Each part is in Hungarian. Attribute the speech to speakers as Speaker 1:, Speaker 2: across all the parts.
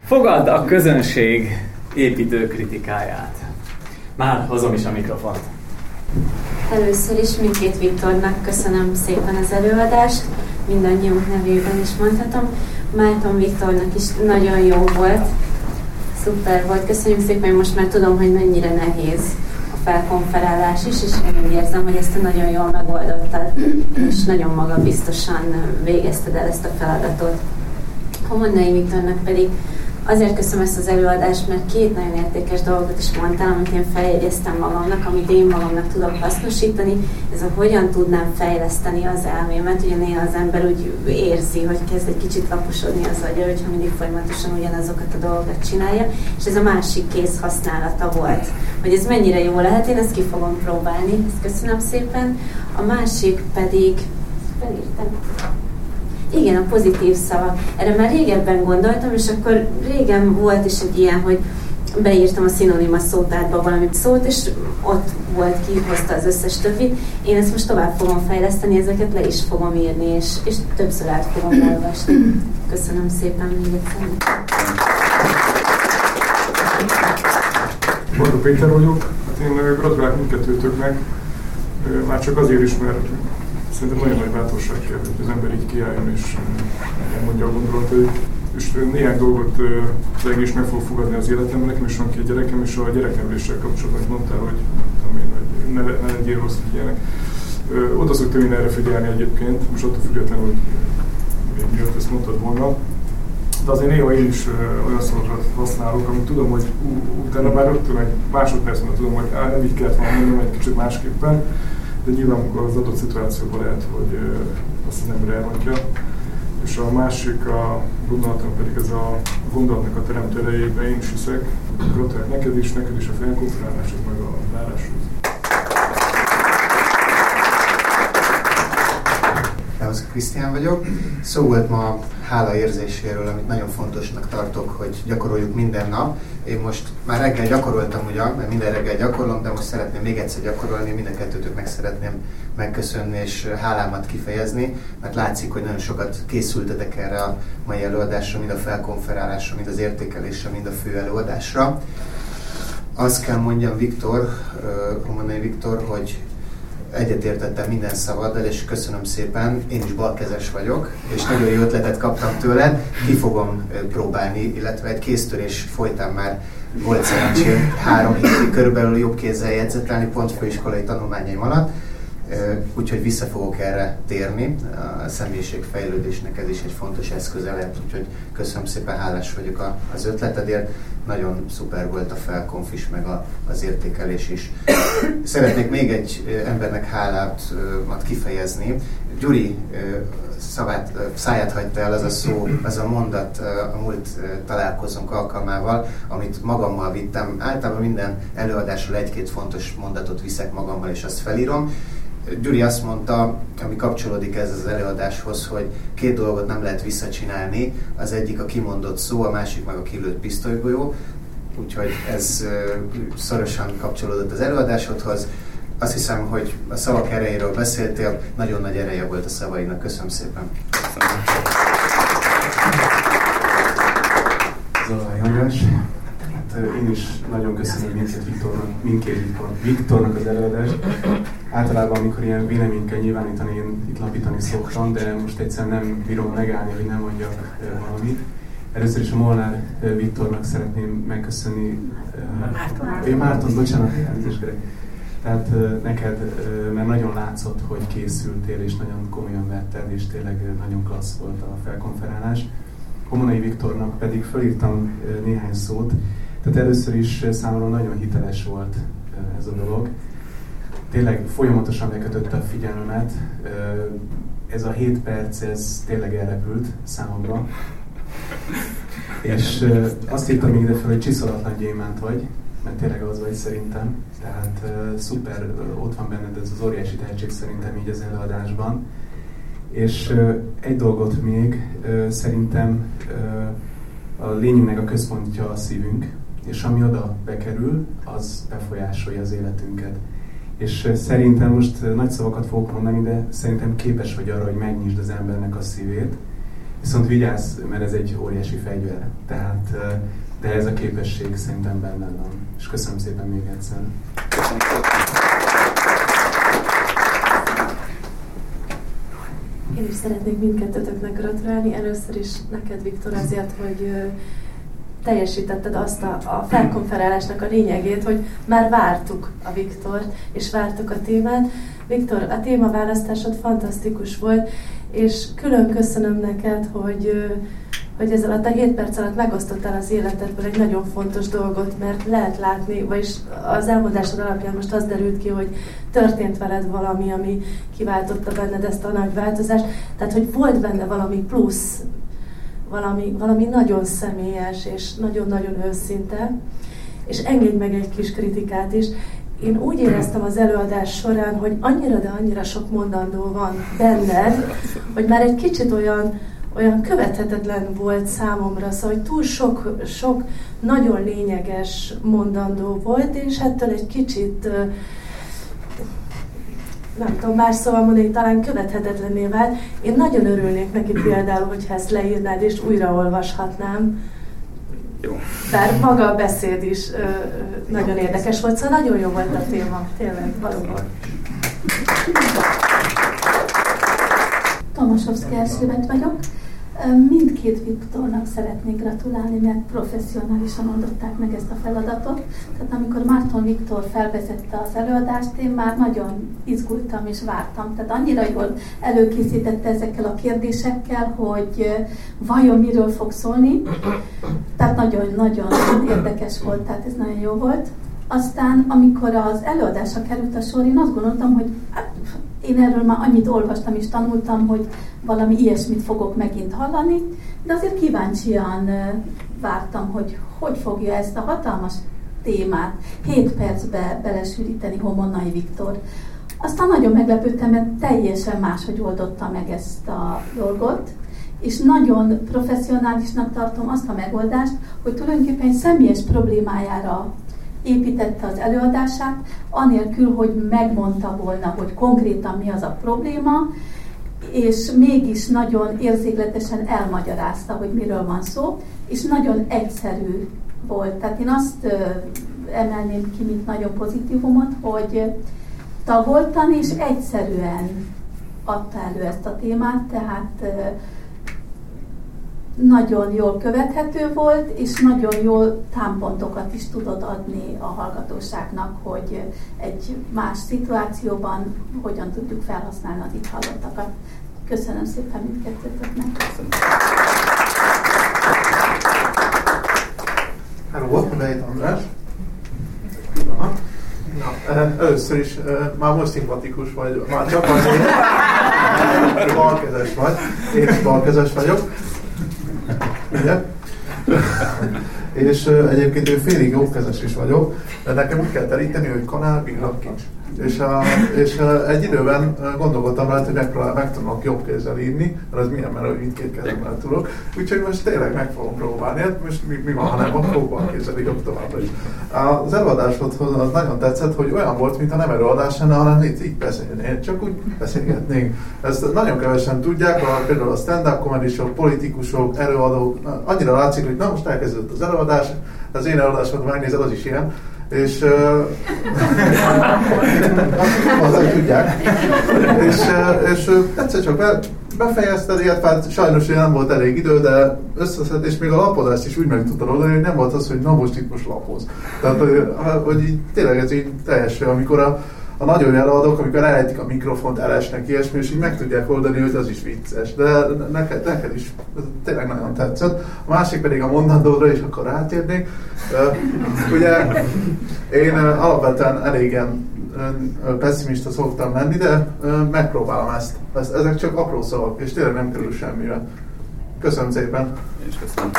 Speaker 1: Fogadd a közönség építő kritikáját. Már hozom is a mikrofont.
Speaker 2: Először is mindkét Viktornak köszönöm szépen az előadást, mindannyiunk nevében is mondhatom. Márton Viktornak is nagyon jó volt, szuper volt, köszönjük szépen, most már tudom, hogy mennyire nehéz a felkonferálás is, és én úgy érzem, hogy ezt nagyon jól megoldottad, és nagyon magabiztosan végezted el ezt a feladatot. Homonnai Viktornak pedig azért köszönöm ezt az előadást, mert két nagyon értékes dolgot is mondtál, amit én feljegyeztem magamnak, amit én magamnak tudok hasznosítani. Ez a hogyan tudnám fejleszteni az elmémet. Ugye néha az ember úgy érzi, hogy kezd egy kicsit laposodni az agya, hogyha mindig folyamatosan ugyanazokat a dolgokat csinálja. És ez a másik kész használata volt. Hogy ez mennyire jó lehet, én ezt ki fogom próbálni. Ezt köszönöm szépen. A másik pedig... Igen, a pozitív szavak. Erre már régebben gondoltam, és akkor régen volt is egy ilyen, hogy beírtam a szinonima szótárba valami szót, és ott volt, kihozta az összes többit. Én ezt most tovább fogom fejleszteni, ezeket le is fogom írni, és többször át fogom olvasni. Köszönöm szépen még egyszer.
Speaker 3: Varga Péter vagyok. Hát én gratulálok mindkettőtöknek, már csak azért is, mert szerintem nagyon nagy bátorság kell, hogy az ember így kiálljon és elmondja a gondolatait. És néhány dolgot tényleg is meg fog fogadni az életemben, nekem is van 2 gyerekem, és a gyerekneveléssel kapcsolatban mondtál, hogy ne legyél rossz figyelnek. Oda szoktam én erre figyelni egyébként, most attól függetlenül, hogy miért ezt mondtad volna. De azért néha én is olyan szavakat használok, amit tudom, hogy utána már rögtön egy másodpercben tudom, hogy nem így kellett volna mondani, egy kicsit másképpen. De nyilván az adott szituációban lehet, hogy azt az ember elmondja. És a másik a gondolatom pedig ez a gondolatnak a teremtő erejében én is hiszek. Gratulálok neked is a felkonferálásod, meg a váráshoz.
Speaker 4: Szevasz, Krisztián vagyok. Szó volt ma hála érzéséről, amit nagyon fontosnak tartok, hogy gyakoroljuk minden nap. Én most már reggel gyakoroltam ugyan, mert minden reggel gyakorlom, de most szeretném még egyszer gyakorolni, mind a kettőtöknek szeretném megköszönni és hálámat kifejezni, mert látszik, hogy nagyon sokat készültetek erre a mai előadásra, mind a felkonferálásra, mind az értékelésre, mind a fő előadásra. Azt kell mondjam, Homonnai Viktor, hogy egyetértettem minden szavaddal, és köszönöm szépen. Én is balkezes vagyok, és nagyon jó ötletet kaptam tőled. Ki fogom próbálni, illetve egy kéztörés folytán már volt szerencsém 3 hétig körülbelül jobb kézzel jegyzetelni pont főiskolai tanulmányaim alatt. Úgyhogy vissza fogok erre térni. A személyiségfejlődésnek ez is egy fontos eszköze lehet, úgyhogy köszönöm szépen, hálás vagyok az ötletedért. Nagyon szuper volt a felkonf is, meg az értékelés is. Szeretnék még egy embernek hálát kifejezni. Gyuri száját hagyta el az a szó, az a mondat a múlt találkozónk alkalmával, amit magammal vittem. Általában minden előadásról 1-2 fontos mondatot viszek magammal, és azt felírom. Gyuri azt mondta, ami kapcsolódik ez az előadáshoz, hogy 2 dolgot nem lehet visszacsinálni. Az egyik a kimondott szó, a másik meg a kilőtt pisztolygolyó. Úgyhogy ez szorosan kapcsolódott az előadásodhoz. Azt hiszem, hogy a szavak erejéről beszéltél, nagyon nagy ereje volt a szavainak. Köszönöm szépen.
Speaker 5: Zalai András. Én is nagyon köszönöm mindkét Viktornak az előadást. Általában, amikor ilyen véleményt kell nyilvánítani, én itt lapítani szoktam, de most egyszerűen nem bírom megállni, hogy nem mondjak valamit. Először is a Molnár Viktornak szeretném megköszönni. Márton, bocsánat, elnézést kérek. Tehát neked, mert nagyon látszott, hogy készültél, és nagyon komolyan vetted, és tényleg nagyon klassz volt a felkonferálás. Homonnai Viktornak pedig felírtam néhány szót. Tehát először is számomra nagyon hiteles volt ez a dolog. Tényleg folyamatosan lekötötte a figyelmemet. Ez a 7 perc, ez tényleg elrepült számomra. És azt írtam még ide fel, hogy csiszolatlan gyémánt vagy, mert tényleg az vagy szerintem. Tehát szuper, ott van benned ez az óriási tehetség szerintem így az előadásban. És egy dolgot még, szerintem a lényünknek a központja a szívünk, és ami oda bekerül, az befolyásolja az életünket. És szerintem most nagy szavakat fogok mondani, de szerintem képes vagy arra, hogy megnyisd az embernek a szívét, Viszont vigyázz, mert ez egy óriási fegyver. Tehát, de ez a képesség szerintem bennem van. És köszönöm szépen még egyszer.
Speaker 1: Köszönöm szépen.
Speaker 6: Én is szeretnék mindkettőtöknek gratulálni. Először is neked, Viktor, azért, hogy teljesítetted azt a felkonferálásnak a lényegét, hogy már vártuk a Viktort, és vártuk a témát. Viktor, a témaválasztásod fantasztikus volt, és külön köszönöm neked, hogy ez alatt a 7 perc alatt megosztottál az életedből egy nagyon fontos dolgot, mert lehet látni, vagyis az elmondásod alapján most az derült ki, hogy történt veled valami, ami kiváltotta benned ezt a nagy változást. Tehát, hogy volt benne valami plusz, valami nagyon személyes és nagyon-nagyon őszinte. És engedj meg egy kis kritikát is. Én úgy éreztem az előadás során, hogy annyira, de annyira sok mondandó van benned, hogy már egy kicsit olyan követhetetlen volt számomra, szóval hogy túl sok nagyon lényeges mondandó volt, és ettől egy kicsit, nem tudom más szóval mondani, talán követhetetlenné vált. Én nagyon örülnék neki például, hogyha ezt leírnád és újraolvashatnám.
Speaker 1: Jó.
Speaker 6: Bár maga a beszéd is nagyon érdekes volt, szóval nagyon jó volt a téma, tényleg, valóban.
Speaker 7: Tomaszowski Erzsébet vagyok. Mindkét Viktornak szeretnék gratulálni, mert professzionálisan oldották meg ezt a feladatot. Tehát amikor Márton Viktor felvezette az előadást, én már nagyon izgultam és vártam. Tehát annyira jól előkészítette ezekkel a kérdésekkel, hogy vajon miről fog szólni. Tehát nagyon-nagyon érdekes volt, tehát ez nagyon jó volt. Aztán, amikor az előadásra került a sor, én azt gondoltam, hogy én erről már annyit olvastam és tanultam, hogy valami ilyesmit fogok megint hallani, de azért kíváncsian vártam, hogy fogja ezt a hatalmas témát 7 percbe belesűríteni Homonnai Viktor. Aztán nagyon meglepődtem, mert teljesen máshogy oldotta meg ezt a dolgot, és nagyon professzionálisnak tartom azt a megoldást, hogy tulajdonképpen egy személyes problémájára építette az előadását, anélkül, hogy megmondta volna, hogy konkrétan mi az a probléma, és mégis nagyon érzékletesen elmagyarázta, hogy miről van szó, és nagyon egyszerű volt. Tehát én azt emelném ki, mint nagyon pozitívumot, hogy tagoltan és egyszerűen adta elő ezt a témát, tehát nagyon jól követhető volt, és nagyon jól támpontokat is tudod adni a hallgatóságnak, hogy egy más szituációban hogyan tudjuk felhasználni az itt hallottakat. Köszönöm szépen mindkettőtöknek.
Speaker 8: Hello, Bejt András. Először is már most szimpatikus vagy, már csak azért, mert balkezes vagy, én is balkezes vagyok. Ugye? És egyébként ő félig jobbkezes is vagyok, de nekem úgy kell teríteni, hogy kanál, bírak kincs. És egy időben gondolkodtam rá, hogy megtanulok jobb kézzel írni, mert az milyen, mert mindkét kezemmel tudok. Úgyhogy most tényleg meg fogom próbálni. Hát most mi van, ha nem, akkor bal kézzel írok továbbra is. Az előadásodhoz az nagyon tetszett, hogy olyan volt, mintha nem előadás lenne, hanem így beszélnél, csak úgy beszélgetnénk. Ezt nagyon kevesen tudják, például a stand-up comedy-sok, politikusok, előadók, annyira látszik, hogy na most elkezdődött az előadás, az én előadásomat megnézed, az is ilyen. És azok tudják. És egyszer csak befejezted, illetve sajnos nem volt elég idő, de összeszed, és még a lapozást is úgy meg tudtad oldani, hogy nem volt az, hogy na most lapoz. Tehát, hogy így, tényleg ez így teljesen, amikor a nagyon előadók, amikor elejtik a mikrofont, elesnek ilyesmi, és így meg tudják oldani, hogy az is vicces. De neked is tényleg nagyon tetszett. A másik pedig a mondandóra, és akkor rátérnék. Ugye én alapvetően elégen pessimista szoktam lenni, de megpróbálom ezt. Ezek csak apró szavak, és tényleg nem kerül semmire. Köszönöm szépen!
Speaker 1: Én is köszönöm.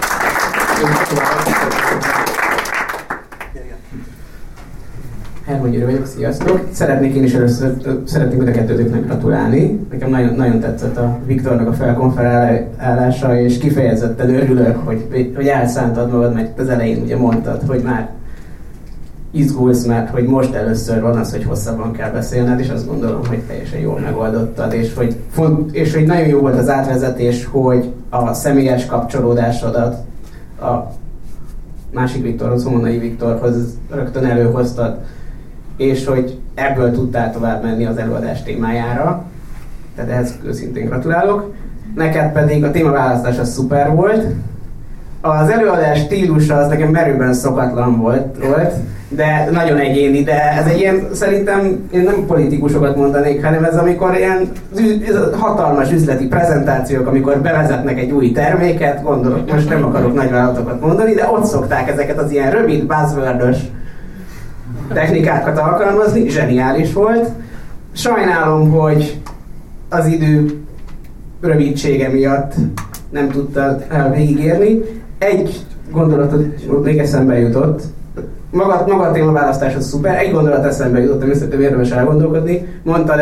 Speaker 9: Hermann Gyuri vagyok, sziasztok! Szeretnék én is először mind a kettőtöknek gratulálni. Nekem nagyon, nagyon tetszett a Viktornak a felkonferálása, és kifejezetten örülök, hogy elszántad magad, mert az elején ugye mondtad, hogy már izgulsz, mert hogy most először van az, hogy hosszabban kell beszélned, és azt gondolom, hogy teljesen jól megoldottad, és hogy nagyon jó volt az átvezetés, hogy a személyes kapcsolódásodat a másik Viktorhoz, Homonai Viktorhoz rögtön előhoztad, és hogy ebből tudtál tovább menni az előadás témájára. Tehát ehhez őszintén gratulálok. Neked pedig a témaválasztás az szuper volt. Az előadás stílusa az nekem merőben szokatlan volt, de nagyon egyéni, de ez egy ilyen, szerintem én nem politikusokat mondanék, hanem ez amikor ilyen hatalmas üzleti prezentációk, amikor bevezetnek egy új terméket, gondolok, most nem akarok nagyvállalatokat mondani, de ott szokták ezeket az ilyen rövid, buzzword-ös technikákat alkalmazni, zseniális volt. Sajnálom, hogy az idő rövidsége miatt nem tudtad végigérni. Egy gondolatot még eszembe jutott. Maga a témaválasztás az szuper. Egy gondolat eszembe jutott, ami szerintem érdemes elgondolkodni. Mondtad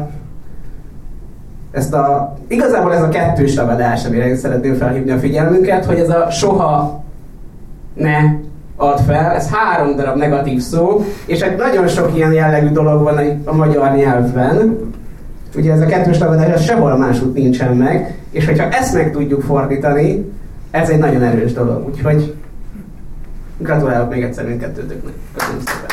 Speaker 9: igazából ez a kettős ragadás, amire szeretném felhívni a figyelmünket, hogy ez a soha ne add fel, ez 3 darab negatív szó, és nagyon sok ilyen jellegű dolog van a magyar nyelvben. Ugye ez a kettős ragadás sehol másút nincsen meg, és hogyha ezt meg tudjuk fordítani, ez egy nagyon erős dolog. Úgyhogy gratulálok még egyszer mindkettőtöknek. Köszönöm szépen.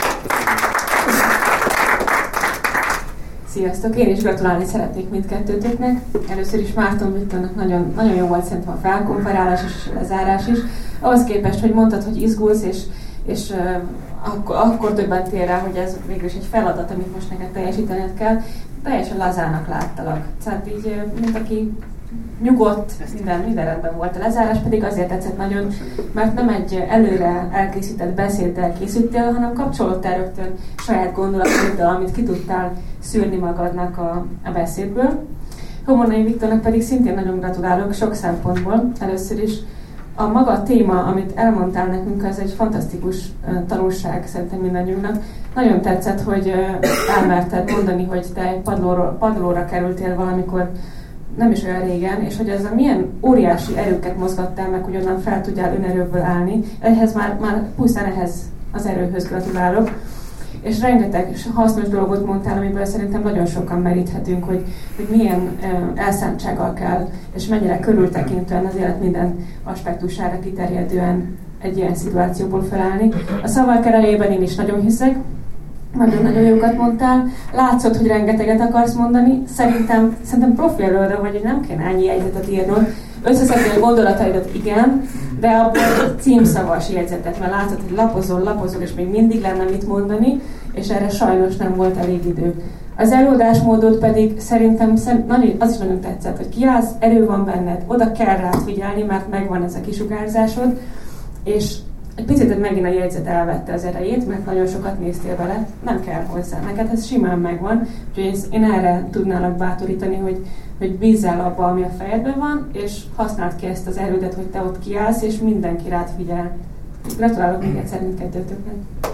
Speaker 10: Sziasztok! Én is gratulálni szeretnék mindkettőtöknek. Először is Márton Viktornak nagyon jó volt szerintem a felkonferálás és a lezárás is. Ahhoz képest, hogy mondtad, hogy izgulsz, és akkor többet tér rá, hogy ez végülis egy feladat, amit most neked teljesítened kell. Teljesen lazának láttalak. Tehát így, mint aki nyugodt, minden rendben volt. A lezárás pedig azért tetszett nagyon, mert nem egy előre elkészített beszéddel készültél, hanem kapcsolódtál rögtön saját gondolatoddal, amit ki tudtál szűrni magadnak a beszédből. Homonai Viktornak pedig szintén nagyon gratulálok sok szempontból. Először is a maga téma, amit elmondtál nekünk, az egy fantasztikus tanulság szerintem mindannyiunknak. Nagyon tetszett, hogy elmerted mondani, hogy te padlóra kerültél valamikor nem is olyan régen, és hogy ezzel milyen óriási erőket mozgattál meg, hogy onnan fel tudjál önerőből állni. Ehhez már pusztán ehhez az erőhöz gratulálok. És rengeteg hasznos dolgot mondtál, amiből szerintem nagyon sokan meríthetünk, hogy milyen elszántsággal kell, és mennyire körültekintően az élet minden aspektusára kiterjedően egy ilyen szituációból felállni. A szavak erejében én is nagyon hiszek, nagyon-nagyon jókat mondtál. Látszott, hogy rengeteget akarsz mondani. Szerintem profi előadó vagy, hogy nem kéne ennyi jegyzetet írnod. Összeszedni a gondolataidat, igen, de abból címszavas jegyzetet, mert látod, hogy lapozol, és még mindig lenne mit mondani, és erre sajnos nem volt elég idő. Az előadásmódod pedig szerintem az is nagyon tetszett, hogy kiállsz, erő van benned, oda kell rád figyelni, mert megvan ez a kisugárzásod, és egy picit megint a jegyzet elvette az erejét, mert nagyon sokat néztél vele, nem kell hozzá, neked ez simán megvan, úgyhogy én erre tudnálak bátorítani, hogy bízzál abba, ami a fejedben van, és használd ki ezt az erődet, hogy te ott kiállsz, és mindenki rád figyel. Gratulálok még egyszer mindkettőtöknek.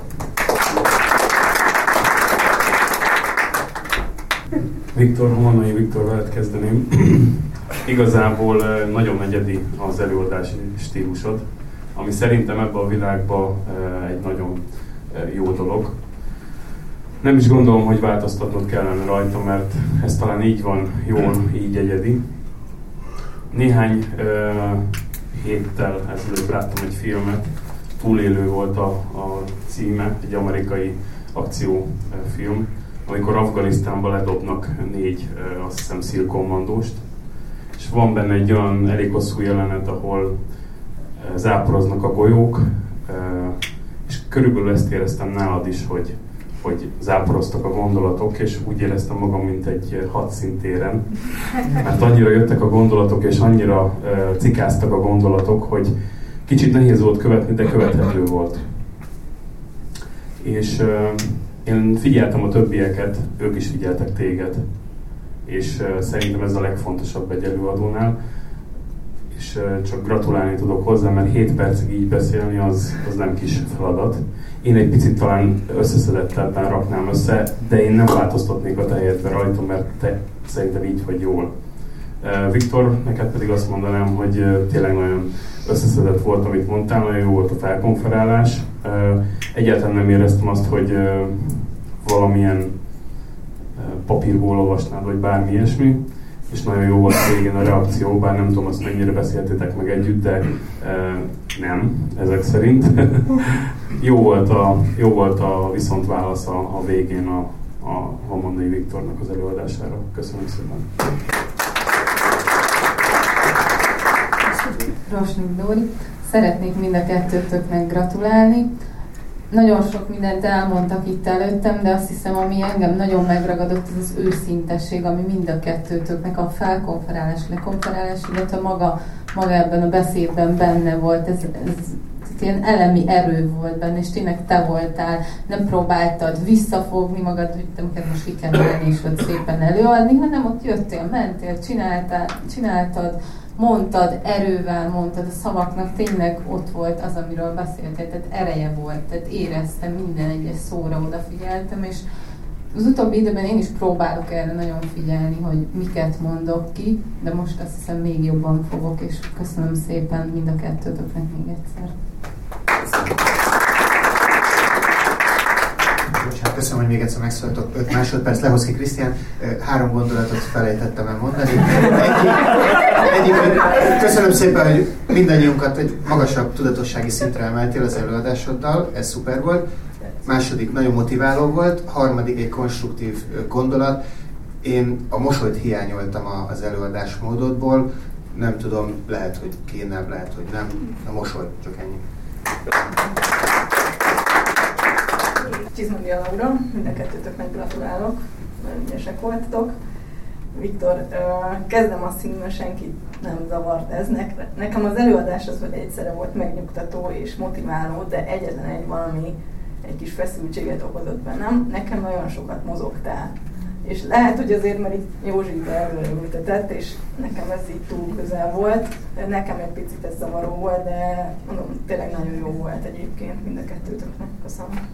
Speaker 5: Homonai Viktor, veled kezdeném. Igazából nagyon egyedi az előadási stílusod, ami szerintem ebben a világban egy nagyon jó dolog. Nem is gondolom, hogy változtatnod kellene rajta, mert ez talán így van, jól, így egyedi. Néhány héttel ezelőtt láttam egy filmet, Túlélő volt a címe, egy amerikai akciófilm, amikor Afganisztánba ledobnak 4, azt hiszem, szír-kommandóst, és van benne egy olyan elég hosszú jelenet, ahol záporoznak a golyók, és körülbelül ezt éreztem nálad is, hogy záporoztak a gondolatok, és úgy éreztem magam, mint egy hadszintéren. Mert annyira jöttek a gondolatok, és annyira cikáztak a gondolatok, hogy kicsit nehéz volt követni, de követhető volt. És én figyeltem a többieket, ők is figyeltek téged, és szerintem ez a legfontosabb egy előadónál, és csak gratulálni tudok hozzá, mert 7 percig így beszélni, az nem kis feladat. Én egy picit talán összeszedettebben raknám össze, de én nem változtatnék a te helyedbe rajta, mert te szerintem így vagy jól. Viktor, neked pedig azt mondanám, hogy tényleg nagyon összeszedett volt, amit mondtál, nagyon jó volt a felkonferálás. Egyáltalán nem éreztem azt, hogy valamilyen papírból olvasnád, vagy bármi ilyesmi, és nagyon jó volt végén a reakció, bár nem tudom azt mennyire beszéltétek meg együtt, de nem, ezek szerint. Jó volt a viszontválasz a végén a Hamonnai Viktornak az előadására. Köszönöm szépen.
Speaker 11: Rosnyik Dóri. Szeretnék mind a kettőtöknek gratulálni. Nagyon sok mindent elmondtak itt előttem, de azt hiszem, ami engem nagyon megragadott, az őszintesség, ami mind a kettőtöknek a felkonferálás, lekonferálás, illetve maga ebben a beszédben benne volt. Ez ilyen elemi erő volt benne, és tényleg te voltál, nem próbáltad visszafogni magad, hogy te most ki kell állni, és ott szépen előadni, hanem ott jöttél, mentél, csináltad, mondtad, erővel mondtad, a szavaknak tényleg ott volt az, amiről beszéltél, tehát ereje volt, tehát éreztem, minden egyes szóra odafigyeltem, és az utóbbi időben én is próbálok erre nagyon figyelni, hogy miket mondok ki, de most azt hiszem még jobban fogok, és köszönöm szépen mind a kettőtöknek még egyszer.
Speaker 4: Bocsánat, köszönöm, hogy még egyszer megszóltok. 5 másodperc, lehoz ki Krisztián. 3 gondolatot felejtettem el mondani. Egyik, köszönöm szépen, hogy mindannyiunkat egy magasabb tudatossági szintre emeltél az előadásoddal, ez szuper volt. Második, nagyon motiváló volt. Harmadik, egy konstruktív gondolat. Én a mosolyt hiányoltam az előadásmódodból. Nem tudom, lehet, hogy kéne, lehet, hogy nem. A mosoly, csak ennyi.
Speaker 12: Csizmadia Laura, mind a kettőtöknek gratulálok, nagyon ügyesek voltatok. Viktor, kezdem azt hinni, hogy senkit nem zavart ez. Nekem az előadás az, hogy egyszerre volt megnyugtató és motiváló, de egyetlen egy valami, egy kis feszültséget okozott bennem. Nekem nagyon sokat mozogtál. És lehet, hogy azért, mert itt Józsi előre ültetett, és nekem ez így túl közel volt. Nekem egy picit ez zavaró volt, de mondom, tényleg nagyon jó volt egyébként mind a kettőtöknek. Köszönöm.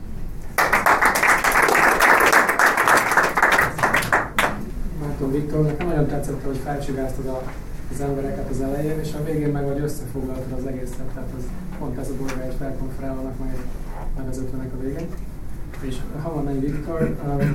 Speaker 13: Márton Viktor, nekem nagyon tetszett, hogy felcsigáztad az embereket az elején, és a végén meg vagy összefoglaltad az egészet, tehát az, pont ez a dolga, hogy felkonferálnak meg az 50-nek a végén. És Hamonnai Viktor,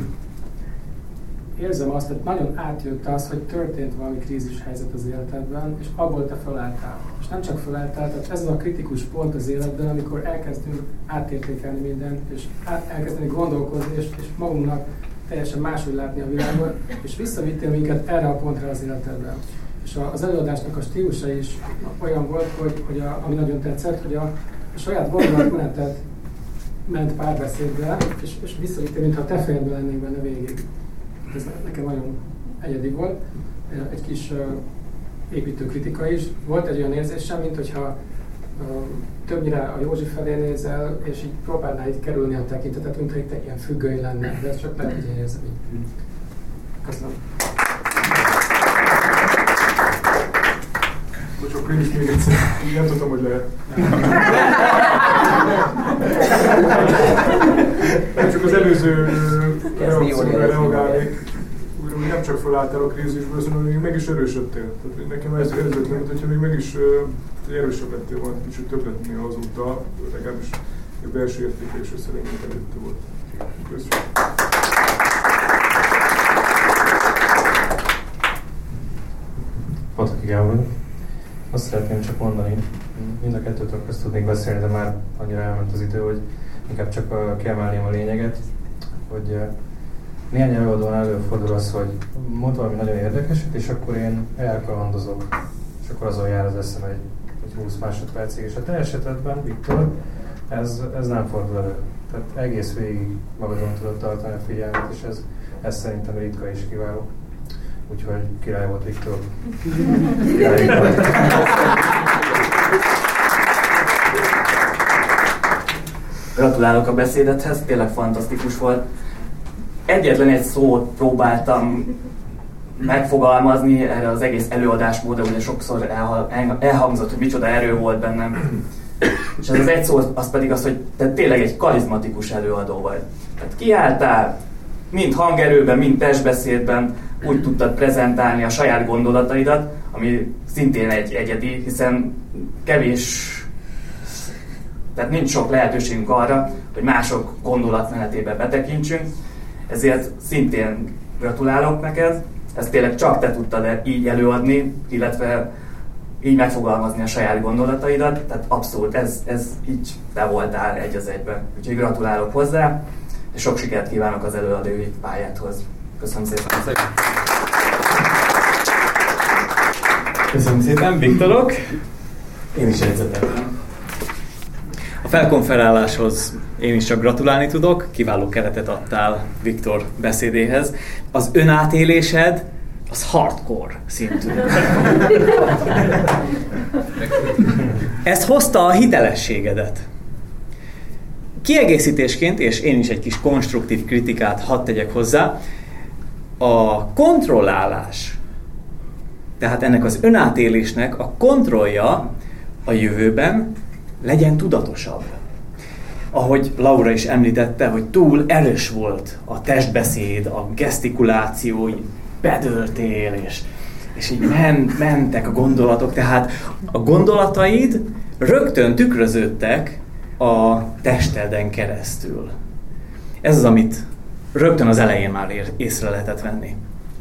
Speaker 13: érzem azt, hogy nagyon átjött az, hogy történt valami krízis helyzet az életedben, és abból te felálltál. És nem csak felálltál, tehát ez az a kritikus pont az életben, amikor elkezdünk átértékelni mindent, és elkezdeni gondolkozni, és magunknak teljesen máshogy látni a világot, és visszavittél minket erre a pontra az életedben. És az előadásnak a stílusa is olyan volt, hogy ami nagyon tetszett, hogy a saját gondolatmeneted ment párbeszédbe, és visszavittél, mintha te fejedben lennénk benne végig. Ez nekem nagyon egyedi volt. Egy kis építőkritika is. Volt egy olyan érzésem, mint hogyha többnyire a Józsi felé nézel, és így próbálnál így kerülni a tekintetet, mintha itt egy ilyen függöny lenne. De ez csak lehet, hogy én érzem így. Köszönöm.
Speaker 3: Bocsánat, én is még egyszer. Nem tudtam, hogy lehet. Nem csak az előző reakcióra reagálnék. Úgy nem csak felálltál a krízisből, hanem még meg is erősödtél. Tehát nekem ez érzett, mint hogyha még meg is erősebb lettél volna, kicsit több lettél azóta, legalábbis a belső értékelésre szerintem előtte volt. Köszönöm.
Speaker 14: Pataki Gábor. Azt szeretném csak mondani, mind a kettőtől közt tudnék beszélni, de már annyira elment az idő, hogy inkább csak kiemelném a lényeget, hogy néhány előadóan előfordul az, hogy mond valami nagyon érdekeset, és akkor én elkalandozok, és akkor azon jár az eszem egy 20 másodpercig, és a te esetedben, Viktor, ez nem fordul elő. Tehát egész végig magadon tudod tartani a figyelmet, és ez szerintem ritka és kiváló. Úgyhogy király volt, Viktor. Király volt.
Speaker 1: Gratulálok a beszédethez, tényleg fantasztikus volt. Egyetlen egy szót próbáltam megfogalmazni erre az egész előadásmódra, ugye sokszor elhangzott, hogy micsoda erő volt bennem. És ez az egy szó, az pedig az, hogy te tényleg egy karizmatikus előadó vagy. Tehát kiálltál, mind hangerőben, mind testbeszédben, úgy tudtad prezentálni a saját gondolataidat, ami szintén egy egyedi, hiszen tehát nincs sok lehetőségünk arra, hogy mások gondolatmenetébe betekintsünk, ezért szintén gratulálok neked, ezt tényleg csak te tudtad így előadni, illetve így megfogalmazni a saját gondolataidat, tehát abszolút ez így te voltál egy az egyben. Úgyhogy gratulálok hozzá, és sok sikert kívánok az előadói pályádhoz. Köszönöm szépen!
Speaker 15: Köszönöm szépen, Viktorok! Én is jegyzeteltem. A felkonferáláshoz én is csak gratulálni tudok, kiváló keretet adtál Viktor beszédéhez. Az önátélésed az hardcore szintű. Ez hozta a hitelességedet. Kiegészítésként, és én is egy kis konstruktív kritikát hadd tegyek hozzá, a kontrollálás, tehát ennek az önátélésnek a kontrollja a jövőben legyen tudatosabb. Ahogy Laura is említette, hogy túl erős volt a testbeszéd, a gesztikuláció, így bedöltél, és így mentek a gondolatok, tehát a gondolataid rögtön tükröződtek a testeden keresztül. Ez az, amit rögtön az elején már észre lehetett venni.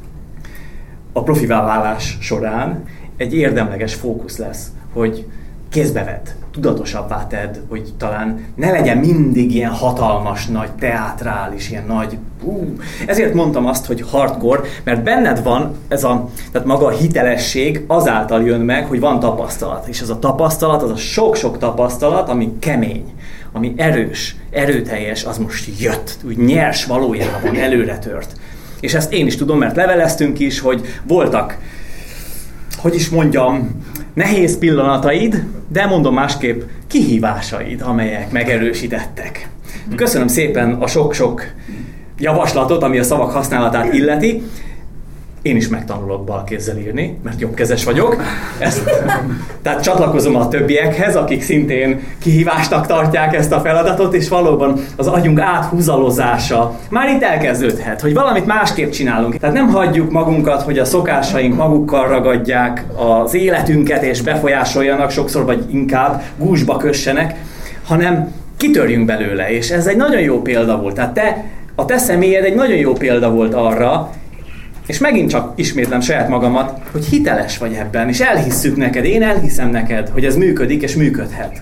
Speaker 15: A profivá válás során egy érdemleges fókusz lesz, hogy kézbe vedd, tudatosabbá tedd, hogy talán ne legyen mindig ilyen hatalmas, nagy, teátrális, ilyen nagy... Ezért mondtam azt, hogy hardcore, mert benned van tehát maga a hitelesség azáltal jön meg, hogy van tapasztalat. És ez a tapasztalat, az a sok-sok tapasztalat, ami kemény, ami erős, erőteljes, az most jött, úgy nyers valójában, előre tört. És ezt én is tudom, mert leveleztünk is, hogy voltak, hogy is mondjam, nehéz pillanataid, de mondom másképp, kihívásaid, amelyek megerősítettek. Köszönöm szépen a sok-sok javaslatot, ami a szavak használatát illeti. Én is megtanulok balkézzel írni, mert jobbkezes vagyok. Tehát csatlakozom a többiekhez, akik szintén kihívásnak tartják ezt a feladatot, és valóban az agyunk áthúzalozása már itt elkezdődhet, hogy valamit másképp csinálunk. Tehát nem hagyjuk magunkat, hogy a szokásaink magukkal ragadják az életünket, és befolyásoljanak sokszor, vagy inkább gúzsba kössenek, hanem kitörjünk belőle, és ez egy nagyon jó példa volt. Tehát a te személyed egy nagyon jó példa volt arra, és megint csak ismétlem saját magamat, hogy hiteles vagy ebben, és elhisszük neked, én elhiszem neked, hogy ez működik és működhet.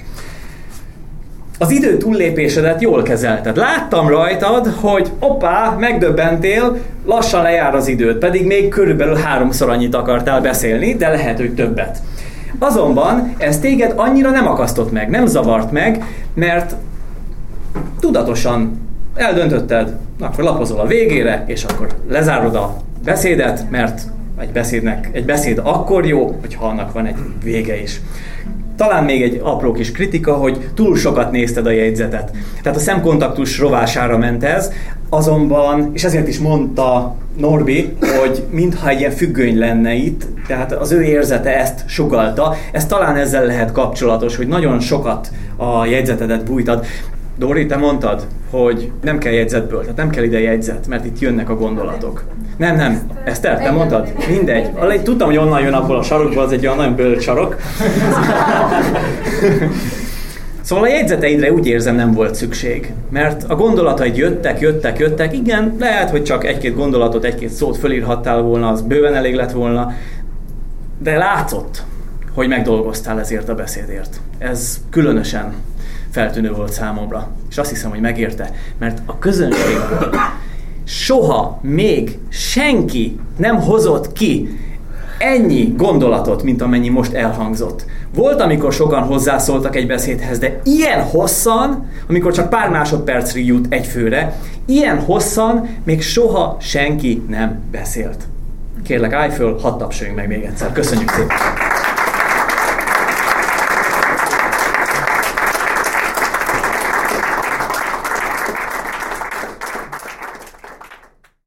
Speaker 15: Az idő túllépésedet jól kezelted. Láttam rajtad, hogy hoppá, megdöbbentél, lassan lejár az időd, pedig még körülbelül 3-szor annyit akartál beszélni, de lehet, hogy többet. Azonban ez téged annyira nem akasztott meg, nem zavart meg, mert tudatosan eldöntötted, akkor lapozol a végére, és akkor lezárod a beszédet, mert egy beszéd akkor jó, hogyha annak van egy vége is. Talán még egy apró kis kritika, hogy túl sokat nézted a jegyzetet. Tehát a szemkontaktus rovására ment ez, azonban, és ezért is mondta Norbi, hogy mintha egy ilyen függöny lenne itt, tehát az ő érzete ezt sugallta. Ez talán ezzel lehet kapcsolatos, hogy nagyon sokat a jegyzetedet bújtad. Dori, te mondtad, hogy nem kell jegyzetből, tehát nem kell ide jegyzet, mert itt jönnek a gondolatok. Nem, Eszter, te mondtad? Mindegy. Tudtam, hogy onnan jön abból a sarokból, az egy olyan nagyon bölcs sarok. Szóval a jegyzeteidre úgy érzem, nem volt szükség. Mert a gondolataid jöttek, igen, lehet, hogy csak egy-két gondolatot, egy-két szót fölírhattál volna, az bőven elég lett volna, de látszott, hogy megdolgoztál ezért a beszédért. Ez különösen feltűnő volt számomra. És azt hiszem, hogy megérte, mert a közönségből soha még senki nem hozott ki ennyi gondolatot, mint amennyi most elhangzott. Volt, amikor sokan hozzászóltak egy beszédhez, de ilyen hosszan, amikor csak pár másodpercig jut egy főre, ilyen hosszan még soha senki nem beszélt. Kérlek, állj föl, hadd tapsoljunk meg még egyszer. Köszönjük szépen!